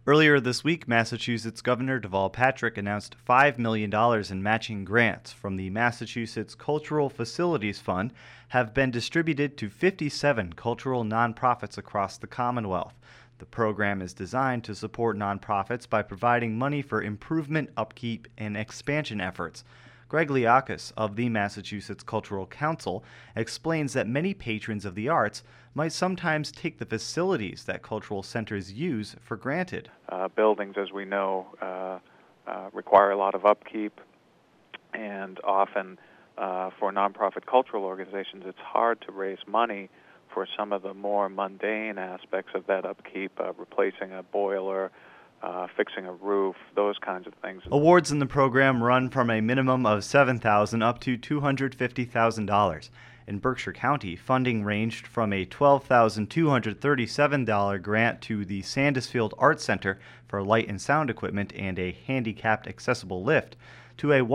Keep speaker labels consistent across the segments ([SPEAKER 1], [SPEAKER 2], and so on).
[SPEAKER 1] Earlier this week, Massachusetts Governor Deval Patrick announced $5 million in matching grants from the Massachusetts Cultural Facilities Fund have been distributed to 57 cultural nonprofits across the Commonwealth. The program is designed to support nonprofits by providing money for improvement, upkeep, and expansion efforts. Greg Liakis of the Massachusetts Cultural Council explains that many patrons of the arts might sometimes take the facilities that cultural centers use for granted.
[SPEAKER 2] Buildings, as we know, require a lot of upkeep, and often for nonprofit cultural organizations, it's hard to raise money for some of the more mundane aspects of that upkeep, replacing a boiler, fixing a roof, those kinds of things.
[SPEAKER 1] Awards in the program run from a minimum of $7,000 up to $250,000. In Berkshire County, funding ranged from a $12,237 grant to the Sandusfield Art Center for light and sound equipment and a handicapped accessible lift to a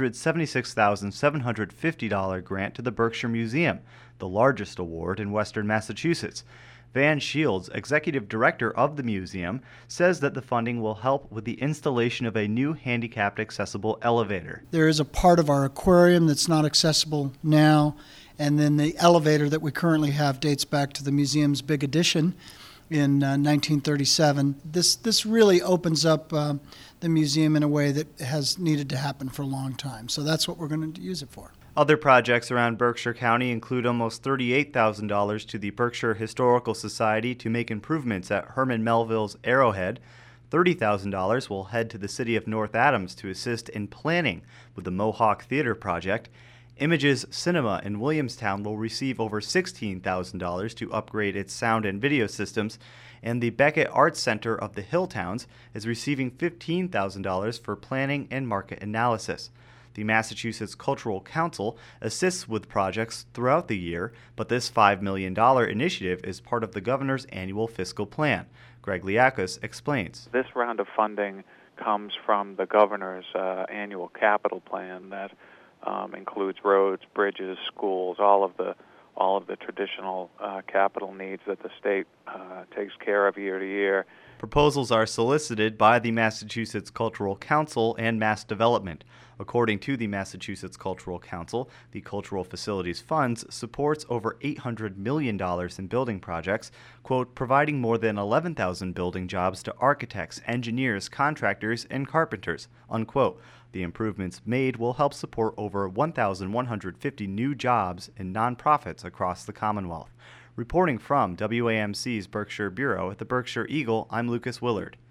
[SPEAKER 1] $176,750 grant to the Berkshire Museum, the largest award in Western Massachusetts. Van Shields, executive director of the museum, says that the funding will help with the installation of a new handicapped accessible elevator.
[SPEAKER 3] There is a part of our aquarium that's not accessible now, and then the elevator that we currently have dates back to the museum's big addition in 1937. This really opens up the museum in a way that has needed to happen for a long time. So that's what we're going to use it for.
[SPEAKER 1] Other projects around Berkshire County include almost $38,000 to the Berkshire Historical Society to make improvements at Herman Melville's Arrowhead. $30,000 will head to the city of North Adams to assist in planning with the Mohawk Theater project. Images Cinema in Williamstown will receive over $16,000 to upgrade its sound and video systems, and the Beckett Arts Center of the Hilltowns is receiving $15,000 for planning and market analysis. The Massachusetts Cultural Council assists with projects throughout the year, but this $5 million initiative is part of the governor's annual fiscal plan. Greg Liakis explains.
[SPEAKER 2] This round of funding comes from the governor's annual capital plan that includes roads, bridges, schools, all of the traditional capital needs that the state takes care of year to year.
[SPEAKER 1] Proposals are solicited by the Massachusetts Cultural Council and Mass Development. According to the Massachusetts Cultural Council, the Cultural Facilities Funds supports over $800 million in building projects, quote, providing more than 11,000 building jobs to architects, engineers, contractors, and carpenters, unquote. The improvements made will help support over 1,150 new jobs in nonprofits across the Commonwealth. Reporting from WAMC's Berkshire Bureau at the Berkshire Eagle, I'm Lucas Willard.